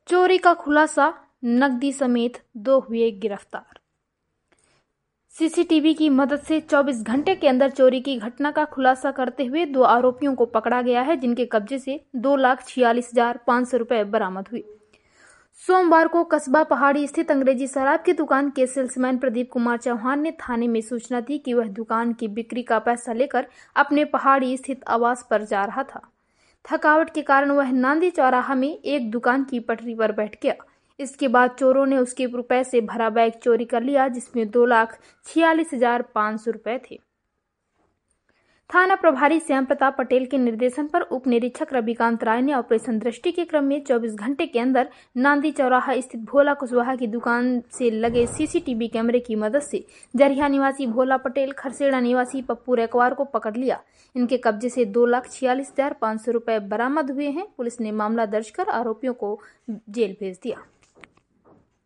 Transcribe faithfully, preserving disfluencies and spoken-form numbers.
चोरी का खुलासा, नकदी समेत दो हुए गिरफ्तार। सीसीटीवी की मदद से चौबीस घंटे के अंदर चोरी की घटना का खुलासा करते हुए दो आरोपियों को पकड़ा गया है, जिनके कब्जे से दो लाख छियालीस हजार पाँच सौ रुपए बरामद हुए। सोमवार को कस्बा पहाड़ी स्थित अंग्रेजी शराब की दुकान के सेल्समैन प्रदीप कुमार चौहान ने थाने में सूचना दी कि वह दुकान की बिक्री का पैसा लेकर अपने पहाड़ी स्थित आवास पर जा रहा था। थकावट के कारण वह नांदी चौराहा में एक दुकान की पटरी पर बैठ गया। इसके बाद चोरों ने उसके रुपए से भरा बैग चोरी कर लिया, जिसमें दो लाख छियालीस हजार पाँच सौ रुपए थे। थाना प्रभारी श्याम प्रताप पटेल के निर्देशन पर उप निरीक्षक रविकांत राय ने ऑपरेशन दृष्टि के क्रम में चौबीस घंटे के अंदर नांदी चौराहा स्थित भोला कुशवाहा की दुकान से लगे सीसीटीवी कैमरे की मदद से जरिया निवासी भोला पटेल, खरसेड़ा निवासी पप्पू रेकवार को पकड़ लिया। इनके कब्जे से दो लाख छियालीस हजार पाँच सौ रुपए बरामद हुए हैं। पुलिस ने मामला दर्ज कर आरोपियों को जेल भेज दिया।